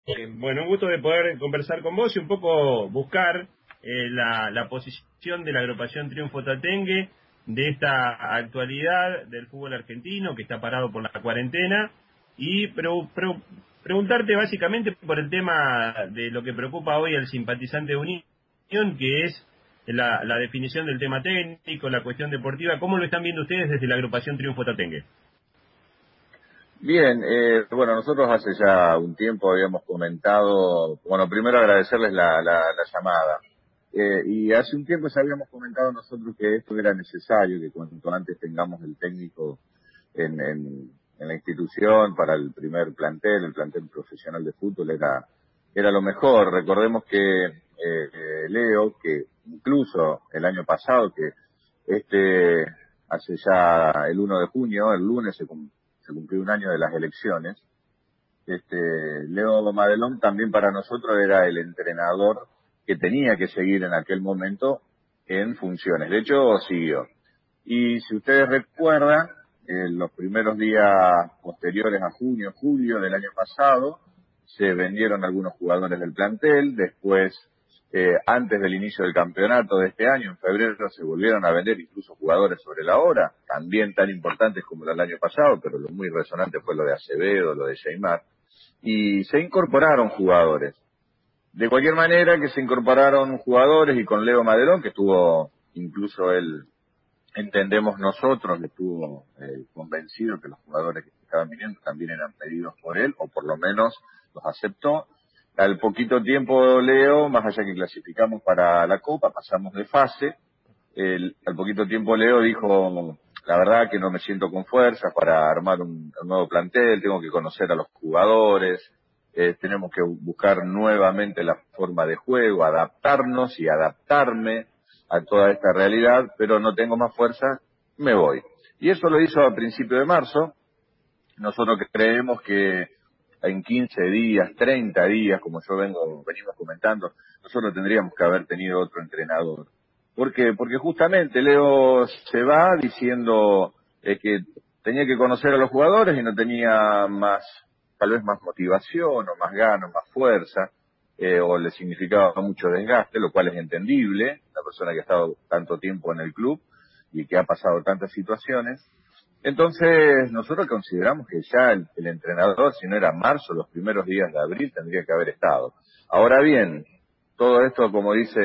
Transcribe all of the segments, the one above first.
Bueno, un gusto de poder conversar con vos y un poco buscar la posición de la agrupación Triunfo Tatengue de esta actualidad del fútbol argentino que está parado por la cuarentena y preguntarte básicamente por el tema de lo que preocupa hoy al simpatizante de Unión, que es la definición del tema técnico, la cuestión deportiva. ¿Cómo lo están viendo ustedes desde la agrupación Triunfo Tatengue? Bien, bueno, nosotros hace ya un tiempo habíamos comentado, bueno, primero agradecerles la llamada, y hace un tiempo ya habíamos comentado nosotros que esto era necesario, que cuanto antes tengamos el técnico en la institución para el primer plantel, el plantel profesional de fútbol era lo mejor. Recordemos que Leo, que incluso el año pasado, que hace ya el 1 de junio, el lunes se cumplió un año de las elecciones. Leo Madelón también para nosotros era el entrenador que tenía que seguir en aquel momento en funciones. De hecho, siguió. Y si ustedes recuerdan, en los primeros días posteriores a junio, julio del año pasado, se vendieron algunos jugadores del plantel. Después, antes del inicio del campeonato de este año, en febrero, se volvieron a vender incluso jugadores sobre la hora, también tan importantes como el año pasado, pero lo muy resonante fue lo de Acevedo, lo de Sheymar, y se incorporaron jugadores. De cualquier manera que se incorporaron jugadores, y con Leo Madelón, que estuvo, incluso él, entendemos nosotros, estuvo convencido que los jugadores que estaban viniendo también eran pedidos por él, o por lo menos los aceptó. Al poquito tiempo, Leo, más allá que clasificamos para la Copa, pasamos de fase. Al poquito tiempo, Leo dijo: la verdad que no me siento con fuerzas para armar un nuevo plantel, tengo que conocer a los jugadores, tenemos que buscar nuevamente la forma de juego, adaptarnos y adaptarme a toda esta realidad, pero no tengo más fuerza, me voy. Y eso lo hizo a principio de marzo. Nosotros creemos que en 15 días, 30 días, como venimos comentando, nosotros tendríamos que haber tenido otro entrenador. ¿Por qué? Porque justamente Leo se va diciendo que tenía que conocer a los jugadores y no tenía tal vez más motivación o más ganas, más fuerza, o le significaba mucho desgaste, lo cual es entendible, una persona que ha estado tanto tiempo en el club y que ha pasado tantas situaciones. Entonces, nosotros consideramos que ya el entrenador, si no era marzo, los primeros días de abril, tendría que haber estado. Ahora bien, todo esto, como dice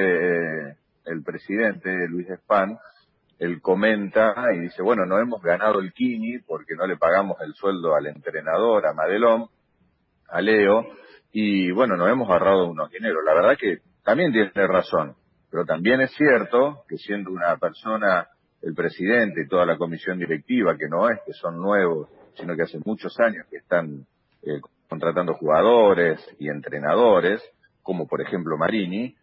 el presidente, Luis Spahn, él comenta y dice: bueno, no hemos ganado el Kini porque no le pagamos el sueldo al entrenador, a Madelón, a Leo, y bueno, nos hemos ahorrado unos dineros. La verdad que también tiene razón, pero también es cierto que siendo una persona, el presidente y toda la comisión directiva, que no es que son nuevos, sino que hace muchos años que están contratando jugadores y entrenadores, como por ejemplo Marini,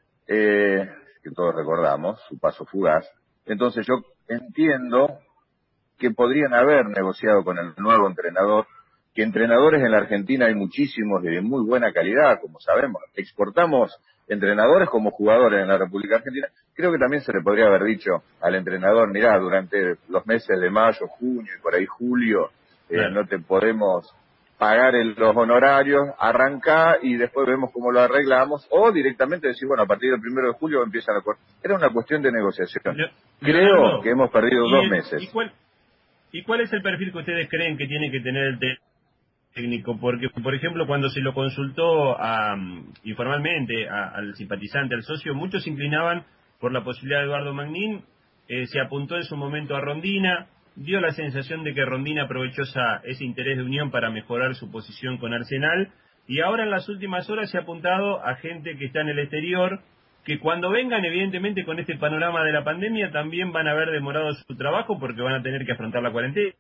que todos recordamos, su paso fugaz. Entonces yo entiendo que podrían haber negociado con el nuevo entrenador, que entrenadores en la Argentina hay muchísimos de muy buena calidad, como sabemos. Exportamos entrenadores como jugadores en la República Argentina. Creo que también se le podría haber dicho al entrenador: mirá, durante los meses de mayo, junio y por ahí julio, Claro. no te podemos pagar los honorarios, arrancá y después vemos cómo lo arreglamos, o directamente decir: bueno, a partir del 1 de julio empiezan a... Era una cuestión de negociación. Creo Leonardo, que hemos perdido 2 ¿y, meses. y cuál, ¿y cuál es el perfil que ustedes creen que tiene que tener el técnico? Porque, por ejemplo, cuando se lo consultó informalmente al simpatizante, al socio, muchos se inclinaban por la posibilidad de Eduardo Magnín. Se apuntó en su momento a Rondina, dio la sensación de que Rondina aprovechó ese interés de Unión para mejorar su posición con Arsenal, y ahora en las últimas horas se ha apuntado a gente que está en el exterior, que cuando vengan, evidentemente, con este panorama de la pandemia, también van a haber demorado su trabajo porque van a tener que afrontar la cuarentena.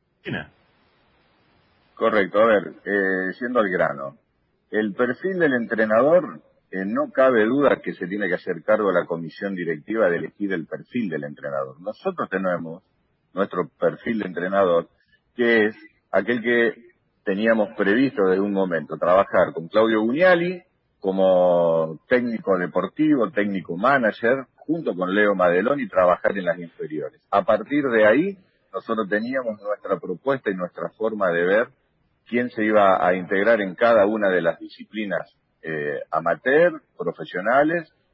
Correcto, a ver, yendo al grano. El perfil del entrenador, no cabe duda que se tiene que hacer cargo la comisión directiva de elegir el perfil del entrenador. Nosotros tenemos nuestro perfil de entrenador, que es aquel que teníamos previsto desde un momento: trabajar con Claudio Gugnali como técnico deportivo, técnico manager, junto con Leo Madelón, y trabajar en las inferiores. A partir de ahí, nosotros teníamos nuestra propuesta y nuestra forma de ver quién se iba a integrar en cada una de las disciplinas amateur, profesionales